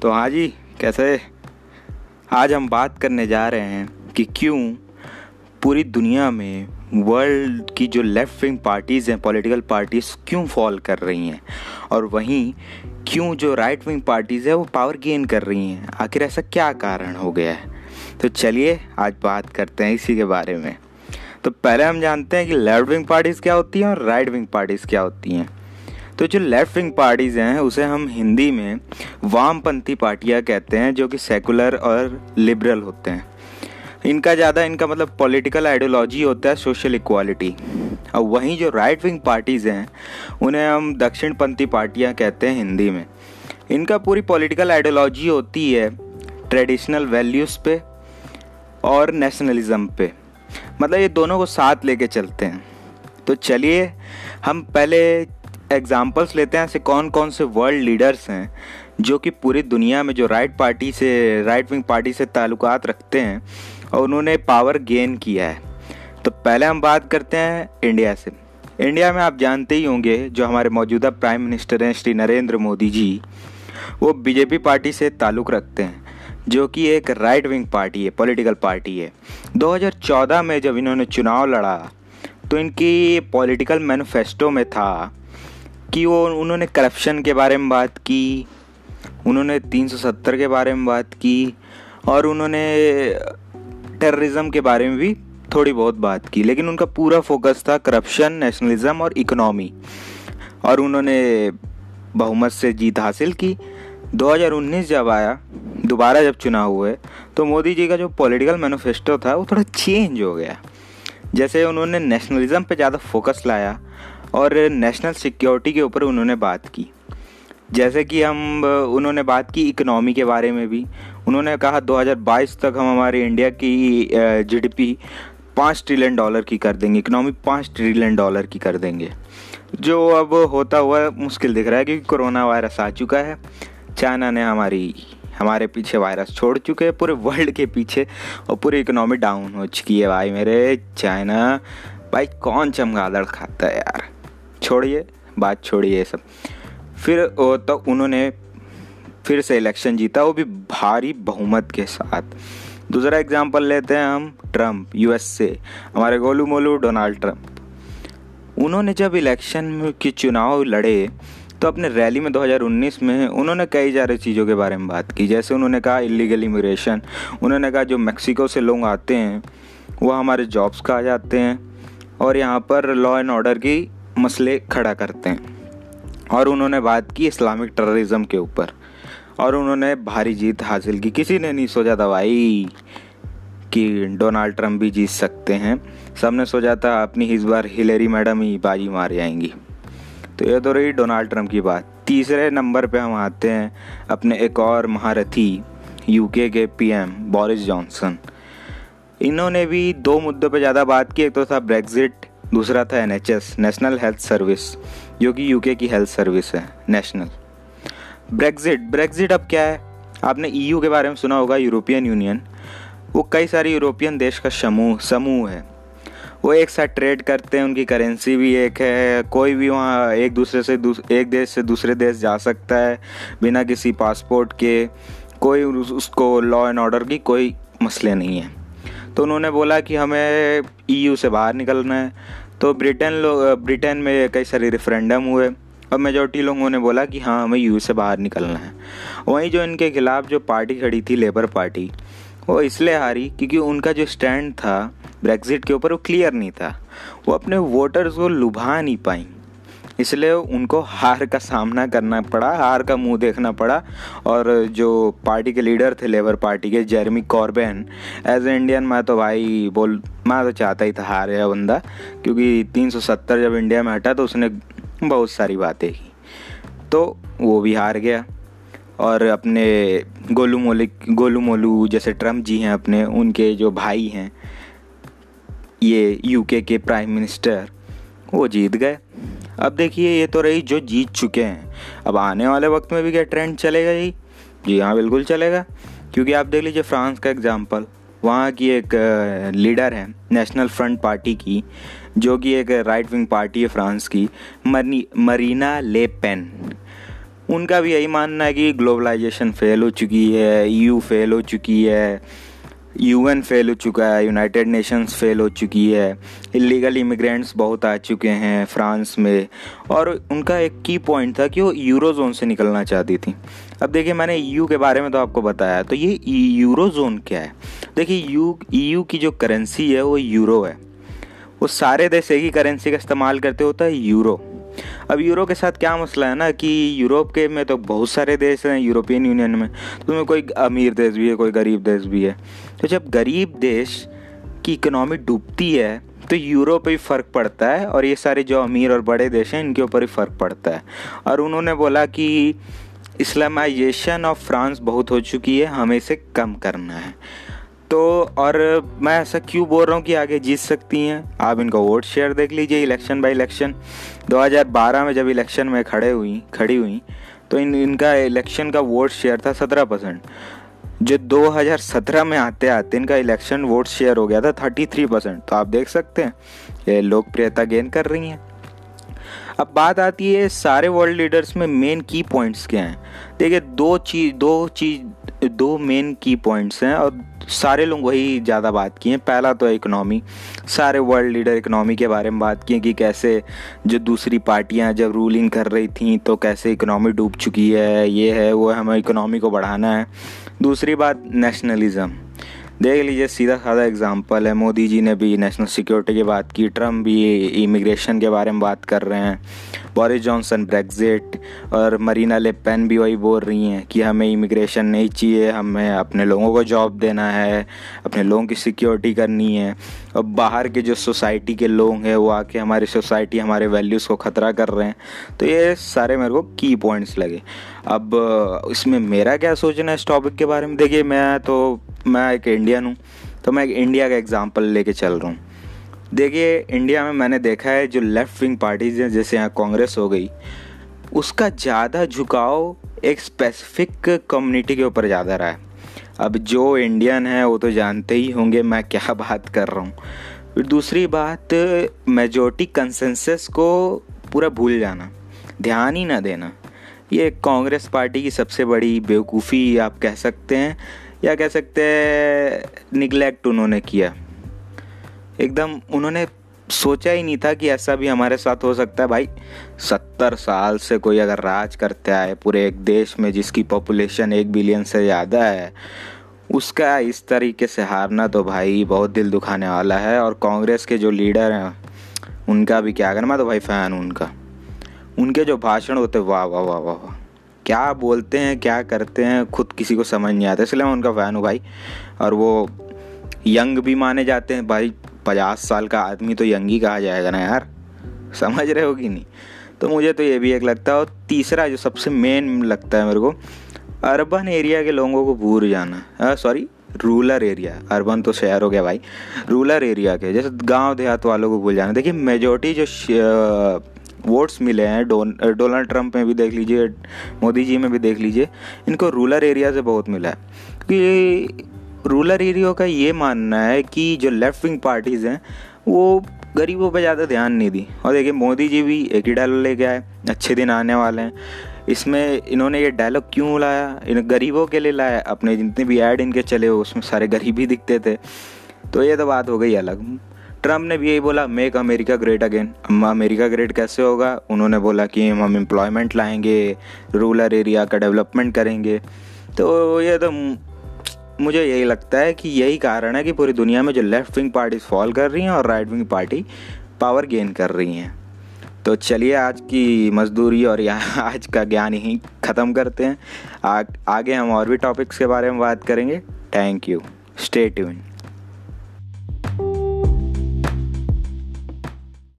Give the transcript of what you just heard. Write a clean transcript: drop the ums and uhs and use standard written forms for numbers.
तो हाँ जी, कैसे। आज हम बात करने जा रहे हैं कि क्यों पूरी दुनिया में वर्ल्ड की जो लेफ्ट विंग पार्टीज़ हैं, पॉलिटिकल पार्टीज़ क्यों फॉल कर रही हैं, और वहीं क्यों जो राइट विंग पार्टीज़ है वो पावर गेन कर रही हैं। आखिर ऐसा क्या कारण हो गया है। तो चलिए आज बात करते हैं इसी के बारे में। तो पहले हम जानते हैं कि लेफ्ट विंग पार्टीज़ क्या होती हैं और राइट विंग पार्टीज़ क्या होती हैं। तो जो लेफ्ट विंग पार्टीज़ हैं उसे हम हिंदी में वामपंथी पार्टियां कहते हैं, जो कि सेकुलर और लिबरल होते हैं। इनका मतलब पॉलिटिकल आइडियोलॉजी होता है सोशल इक्वालिटी। और वहीं जो राइट विंग पार्टीज़ हैं उन्हें हम दक्षिणपंथी पार्टियां कहते हैं हिंदी में। इनका पूरी पॉलिटिकल आइडियोलॉजी होती है ट्रेडिशनल वैल्यूज़ पे और नेशनलिज्म पे, मतलब ये दोनों को साथ लेके चलते हैं। तो चलिए हम पहले एग्जाम्पल्स लेते हैं ऐसे कौन कौन से वर्ल्ड लीडर्स हैं जो कि पूरी दुनिया में जो राइट विंग पार्टी से ताल्लुकात रखते हैं और उन्होंने पावर गेन किया है। तो पहले हम बात करते हैं इंडिया से। इंडिया में आप जानते ही होंगे जो हमारे मौजूदा प्राइम मिनिस्टर हैं श्री नरेंद्र मोदी जी, वो बीजेपी पार्टी से ताल्लुक़ रखते हैं, जो कि एक राइट विंग पार्टी है, पॉलिटिकल पार्टी है। 2014 में जब इन्होंने चुनाव लड़ा तो इनकी पॉलिटिकल मैनिफेस्टो में था कि उन्होंने करप्शन के बारे में बात की, उन्होंने 370 के बारे में बात की और उन्होंने टेररिज्म के बारे में भी थोड़ी बहुत बात की, लेकिन उनका पूरा फोकस था करप्शन, नेशनलिज्म और इकोनॉमी। और उन्होंने बहुमत से जीत हासिल की। 2019 जब आया, दोबारा जब चुनाव हुए, तो मोदी जी का जो पॉलिटिकल मैनिफेस्टो था वो थोड़ा चेंज हो गया। जैसे उन्होंने नेशनलिज्म पे ज़्यादा फोकस लाया और नेशनल सिक्योरिटी के ऊपर उन्होंने बात की। जैसे कि उन्होंने बात की इकोनॉमी के बारे में भी। उन्होंने कहा 2022 तक हम हमारे इंडिया की जीडीपी $5 ट्रिलियन की कर देंगे, इकोनॉमी $5 ट्रिलियन की कर देंगे, जो अब होता हुआ मुश्किल दिख रहा है क्योंकि कोरोना वायरस आ चुका है। चाइना ने हमारे पीछे वायरस छोड़ चुके हैं, पूरे वर्ल्ड के पीछे, और पूरी इकोनॉमी डाउन हो चुकी है। भाई मेरे चाइना, भाई कौन चमगादड़ खाता है यार। बात छोड़िए ये सब। फिर तो उन्होंने फिर से इलेक्शन जीता, वो भी भारी बहुमत के साथ। दूसरा एग्जांपल लेते हैं हम ट्रम्प, यूएस से, हमारे गोलू मोलू डोनाल्ड ट्रम्प। उन्होंने जब इलेक्शन के चुनाव लड़े तो अपने रैली में 2019 में उन्होंने कई सारी चीज़ों के बारे में बात की। जैसे उन्होंने कहा इलीगल इमिग्रेशन, उन्होंने कहा जो मैक्सिको से लोग आते हैं वो हमारे जॉब्स का आ जाते हैं और यहाँ पर लॉ एंड ऑर्डर की मसले खड़ा करते हैं। और उन्होंने बात की इस्लामिक टेररिज्म के ऊपर और उन्होंने भारी जीत हासिल की। किसी ने नहीं सोचा था भाई कि डोनाल्ड ट्रम्प भी जीत सकते हैं। सबने सोचा था अपनी इस बार हिलेरी मैडम ही बाजी मार जाएंगी। तो ये तो रही डोनाल्ड ट्रम्प की बात। तीसरे नंबर पे हम आते हैं अपने एक और महारथी, यूके के पीएम बोरिस जॉनसन। इन्होंने भी दो मुद्दों पे ज़्यादा बात की। एक तो था ब्रेक्जिट, दूसरा था एनएचएस, नेशनल हेल्थ सर्विस, जो कि यूके की हेल्थ सर्विस है नेशनल। ब्रेक्जिट अब क्या है, आपने ईयू के बारे में सुना होगा, यूरोपियन यूनियन। वो कई सारे यूरोपियन देश का समूह है। वो एक साथ ट्रेड करते हैं, उनकी करेंसी भी एक है। कोई भी वहाँ एक देश से दूसरे देश जा सकता है बिना किसी पासपोर्ट के। कोई उसको लॉ एंड ऑर्डर की कोई मसले नहीं है। तो उन्होंने बोला कि हमें ईयू से बाहर निकलना है। तो ब्रिटेन में कई सारे रेफरेंडम हुए और मेजॉरिटी लोगों ने बोला कि हाँ हमें ईयू से बाहर निकलना है। वहीं जो इनके खिलाफ जो पार्टी खड़ी थी, लेबर पार्टी, वो इसलिए हारी क्योंकि उनका जो स्टैंड था ब्रेक्जिट के ऊपर वो क्लियर नहीं था। वो अपने वोटर्स को लुभा नहीं पाई, इसलिए उनको हार का सामना करना पड़ा, हार का मुंह देखना पड़ा। और जो पार्टी के लीडर थे लेबर पार्टी के, Jeremy Corbyn, as a Indian मैं तो चाहता ही था हार गया बंदा, क्योंकि 370 जब इंडिया में हटा तो उसने बहुत सारी बातें की, तो वो भी हार गया। और अपने गोलू मोलू जैसे ट्रम्प जी हैं अपने, उनके जो भाई हैं ये यूके के प्राइम मिनिस्टर, वो जीत गए। अब देखिए ये तो रही जो जीत चुके हैं। अब आने वाले वक्त में भी क्या ट्रेंड चलेगा यही? जी हाँ, बिल्कुल चलेगा। क्योंकि आप देख लीजिए फ्रांस का एग्जाम्पल, वहाँ की एक लीडर है नेशनल फ्रंट पार्टी की, जो कि एक राइट विंग पार्टी है फ्रांस की, मरीना ले पेन। उनका भी यही मानना है कि ग्लोबलाइजेशन फेल हो चुकी है, ईयू फेल हो चुकी है, यूएन फेल हो चुका है, यूनाइटेड नेशंस फेल हो चुकी है, इलीगल इमिग्रेंट्स बहुत आ चुके हैं फ्रांस में। और उनका एक की पॉइंट था कि वो यूरो जोन से निकलना चाहती थी। अब देखिए, मैंने ईयू के बारे में तो आपको बताया, तो ये यूरो जोन क्या है? देखिए, ईयू की जो करेंसी है वो यूरो है। वो सारे देश एक ही करेंसी का इस्तेमाल करते होता है, यूरो। अब यूरो के साथ क्या मसला है ना कि यूरोप के में तो बहुत सारे देश हैं, यूरोपियन यूनियन में, तो उसमें कोई अमीर देश भी है, कोई गरीब देश भी है। तो जब गरीब देश की इकोनॉमी डूबती है तो यूरो पे भी फ़र्क पड़ता है, और ये सारे जो अमीर और बड़े देश हैं इनके ऊपर ही फ़र्क पड़ता है। और उन्होंने बोला कि इस्लामाइजेशन ऑफ फ्रांस बहुत हो चुकी है, हमें इसे कम करना है। तो और मैं ऐसा क्यों बोल रहा हूँ कि आगे जीत सकती हैं? आप इनका वोट शेयर देख लीजिए इलेक्शन बाय इलेक्शन। 2012 में जब इलेक्शन में खड़ी हुई तो इनका इलेक्शन का वोट शेयर था 17%। जो 2017 में आते आते इनका इलेक्शन वोट शेयर हो गया था 33%। तो आप देख सकते हैं ये लोकप्रियता गेन कर रही हैं। अब बात आती है सारे वर्ल्ड लीडर्स में मेन की पॉइंट्स क्या हैं। देखिए, दो मेन की पॉइंट्स हैं और सारे लोग वही ज़्यादा बात किए हैं। पहला तो इकोनॉमी, सारे वर्ल्ड लीडर इकोनॉमी के बारे में बात किए कि कैसे जो दूसरी पार्टियां जब रूलिंग कर रही थी तो कैसे इकोनॉमी डूब चुकी है, ये है वो है, हमें इकोनॉमी को बढ़ाना है। दूसरी बात नेशनलिज्म, देख लीजिए सीधा साधा एग्जांपल है, मोदी जी ने भी नेशनल सिक्योरिटी की बात की, ट्रम्प भी इमिग्रेशन के बारे में बात कर रहे हैं, बोरिस जॉनसन ब्रेक्जिट, और मरीना ले पेन भी वही बोल रही हैं कि हमें इमिग्रेशन नहीं चाहिए, हमें अपने लोगों को जॉब देना है, अपने लोगों की सिक्योरिटी करनी है। और बाहर के जो सोसाइटी के लोग हैं वो आके हमारी सोसाइटी, हमारे वैल्यूज़ को ख़तरा कर रहे हैं। तो ये सारे मेरे को की पॉइंट्स लगे। अब इसमें मेरा क्या सोचना है इस टॉपिक के बारे में? देखिए, मैं एक इंडियन हूँ, तो मैं एक इंडिया का एग्जांपल लेके चल रहा हूँ। देखिए, इंडिया में मैंने देखा है जो लेफ़्ट विंग पार्टीज़ हैं, जैसे यहाँ कांग्रेस हो गई, उसका ज़्यादा झुकाव एक स्पेसिफिक कम्युनिटी के ऊपर ज़्यादा रहा है। अब जो इंडियन है वो तो जानते ही होंगे मैं क्या बात कर रहा हूँ। फिर दूसरी बात, मेजॉरिटी कंसेंसस को पूरा भूल जाना, ध्यान ही ना देना, ये कांग्रेस पार्टी की सबसे बड़ी बेवकूफ़ी आप कह सकते हैं, या कह सकते हैं निगलेक्ट उन्होंने किया। एकदम उन्होंने सोचा ही नहीं था कि ऐसा भी हमारे साथ हो सकता है। भाई 70 साल से कोई अगर राज करते आए पूरे एक देश में जिसकी पॉपुलेशन 1 बिलियन से ज़्यादा है, उसका इस तरीके से हारना तो भाई बहुत दिल दुखाने वाला है। और कांग्रेस के जो लीडर हैं उनका भी क्या करना, मैं तो भाई फ़ैन हूँ उनका। उनके जो भाषण होते वाह वाह वाह वाह वाह, क्या बोलते हैं क्या करते हैं खुद किसी को समझ नहीं आता, इसलिए मैं उनका फ़ैन हूँ भाई। और वो यंग भी माने जाते हैं भाई, 50 साल का आदमी तो यंग ही कहा जाएगा ना यार, समझ रहे हो कि नहीं? तो मुझे तो ये भी एक लगता है। और तीसरा जो सबसे मेन लगता है मेरे को, अर्बन एरिया के लोगों को भूल जाना, सॉरी रूरल एरिया, अर्बन तो शहर हो गया भाई, रूरल एरिया के जैसे गांव देहात वालों को भूल जाना। देखिए, मेजॉरिटी जो वोट्स मिले हैं डोनाल्ड ट्रंप में भी देख लीजिए, मोदी जी में भी देख लीजिए, इनको रूरल एरिया से बहुत मिला है। कि रूरल एरिया का ये मानना है कि जो लेफ्ट विंग पार्टीज़ हैं वो गरीबों पे ज़्यादा ध्यान नहीं दी। और देखिए, मोदी जी भी एक ही डायलॉग लेके आए, अच्छे दिन आने वाले हैं। इसमें इन्होंने ये डायलॉग क्यों लाया? इन गरीबों के लिए लाया। अपने जितने भी ऐड इनके चले उसमें सारे गरीब ही दिखते थे। तो ये तो बात हो गई अलग। ट्रम्प ने भी यही बोला, make America great again. America great कैसे होगा? उन्होंने बोला कि हम एम्प्लॉयमेंट लाएंगे, रूरल एरिया का डेवलपमेंट करेंगे। तो ये तो मुझे यही लगता है कि यही कारण है कि पूरी दुनिया में जो लेफ्ट विंग पार्टीज फॉल कर रही हैं और right wing party power gain कर रही हैं। तो चलिए, आज की मजदूरी और यहाँ आज का ज्ञान यहीं ख़त्म करते हैं। आगे हम और भी टॉपिक्स के बारे में बात करेंगे। Thank you, stay tuned.